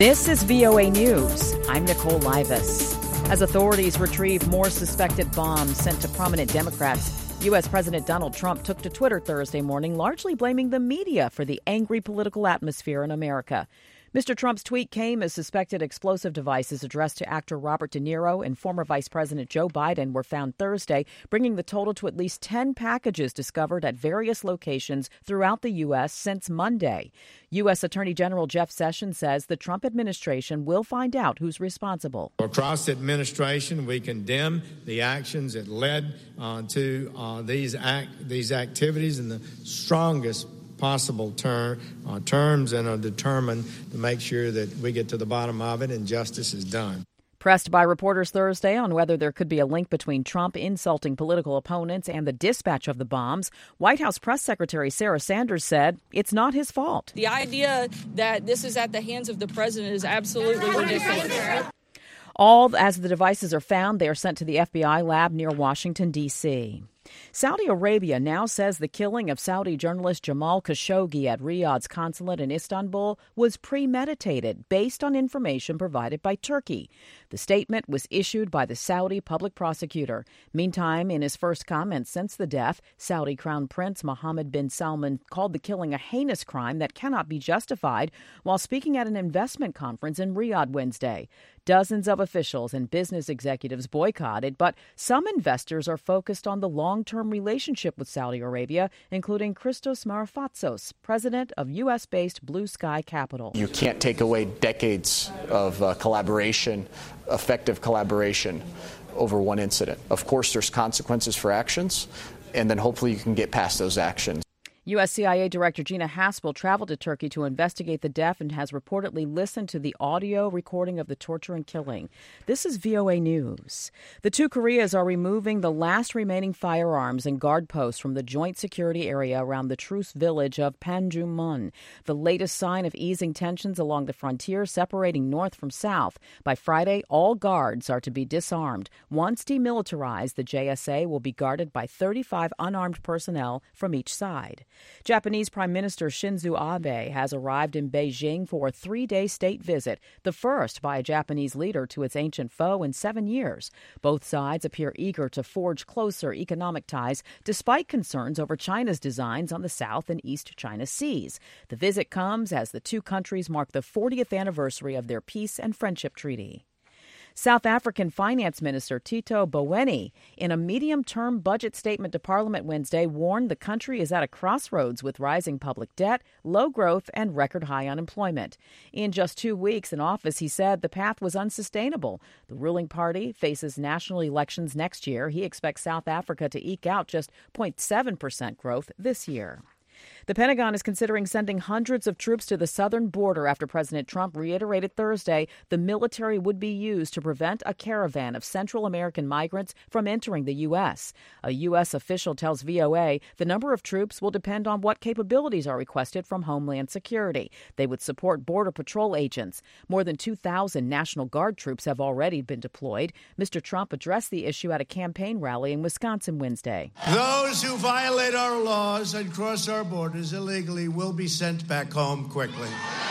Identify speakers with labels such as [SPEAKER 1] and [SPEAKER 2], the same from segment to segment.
[SPEAKER 1] This is VOA News. I'm Nicole Livas. As authorities retrieve more suspected bombs sent to prominent Democrats, U.S. President Donald Trump took to Twitter Thursday morning, largely blaming the media for the angry political atmosphere in America. Mr. Trump's tweet came as suspected explosive devices addressed to actor Robert De Niro and former Vice President Joe Biden were found Thursday, bringing the total to at least 10 packages discovered at various locations throughout the U.S. since Monday. U.S. Attorney General Jeff Sessions says the Trump administration will find out who's responsible.
[SPEAKER 2] Across the administration, we condemn the actions that led to these activities in the strongest possible terms, and are determined to make sure that we get to the bottom of it and justice is done.
[SPEAKER 1] Pressed by reporters Thursday on whether there could be a link between Trump insulting political opponents and the dispatch of the bombs, White House Press Secretary Sarah Sanders said it's not his fault.
[SPEAKER 3] The idea that this is at the hands of the president is absolutely ridiculous.
[SPEAKER 1] As the devices are found, they are sent to the FBI lab near Washington, D.C. Saudi Arabia now says the killing of Saudi journalist Jamal Khashoggi at Riyadh's consulate in Istanbul was premeditated based on information provided by Turkey. The statement was issued by the Saudi public prosecutor. Meantime, in his first comments since the death, Saudi Crown Prince Mohammed bin Salman called the killing a heinous crime that cannot be justified while speaking at an investment conference in Riyadh Wednesday. Dozens of officials and business executives boycotted, but some investors are focused on the long-term relationship with Saudi Arabia, including Christos Marafatsos, president of U.S.-based Blue Sky Capital.
[SPEAKER 4] You can't take away decades of collaboration, effective collaboration, over one incident. Of course, there's consequences for actions, and then hopefully you can get past those actions.
[SPEAKER 1] U.S. CIA Director Gina Haspel traveled to Turkey to investigate the death and has reportedly listened to the audio recording of the torture and killing. This is VOA News. The two Koreas are removing the last remaining firearms and guard posts from the joint security area around the truce village of Panmunjom, the latest sign of easing tensions along the frontier separating north from south. By Friday, all guards are to be disarmed. Once demilitarized, the JSA will be guarded by 35 unarmed personnel from each side. Japanese Prime Minister Shinzo Abe has arrived in Beijing for a 3-day state visit, the first by a Japanese leader to its ancient foe in 7 years. Both sides appear eager to forge closer economic ties, despite concerns over China's designs on the South and East China Seas. The visit comes as the two countries mark the 40th anniversary of their peace and friendship treaty. South African Finance Minister Tito Mboweni, in a medium-term budget statement to Parliament Wednesday, warned the country is at a crossroads with rising public debt, low growth, and record-high unemployment. In just 2 weeks in office, he said the path was unsustainable. The ruling party faces national elections next year. He expects South Africa to eke out just 0.7% growth this year. The Pentagon is considering sending hundreds of troops to the southern border after President Trump reiterated Thursday the military would be used to prevent a caravan of Central American migrants from entering the U.S. A U.S. official tells VOA the number of troops will depend on what capabilities are requested from Homeland Security. They would support Border Patrol agents. More than 2,000 National Guard troops have already been deployed. Mr. Trump addressed the issue at a campaign rally in Wisconsin Wednesday.
[SPEAKER 5] Those who violate our laws and cross our borders illegally will be sent back home quickly.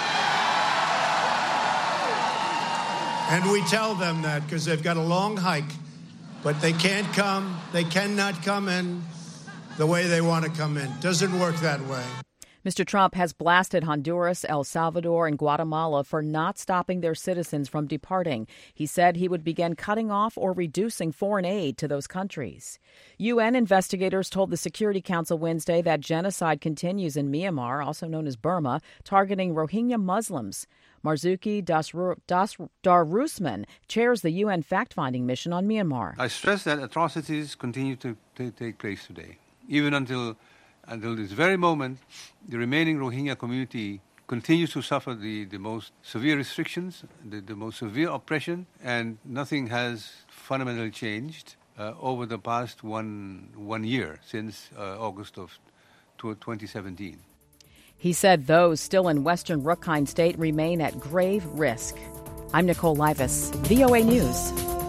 [SPEAKER 5] And we tell them that because they've got a long hike, but they cannot come in the way they want to come in. Doesn't work that way.
[SPEAKER 1] Mr. Trump has blasted Honduras, El Salvador, and Guatemala for not stopping their citizens from departing. He said he would begin cutting off or reducing foreign aid to those countries. UN investigators told the Security Council Wednesday that genocide continues in Myanmar, also known as Burma, targeting Rohingya Muslims. Marzuki Darusman chairs the UN fact-finding mission on Myanmar.
[SPEAKER 6] I stress that atrocities continue to take place today, even until this very moment, the remaining Rohingya community continues to suffer the most severe restrictions, the most severe oppression, and nothing has fundamentally changed over the past one year, since August of 2017.
[SPEAKER 1] He said those still in western Rakhine State remain at grave risk. I'm Nicole Livas, VOA News.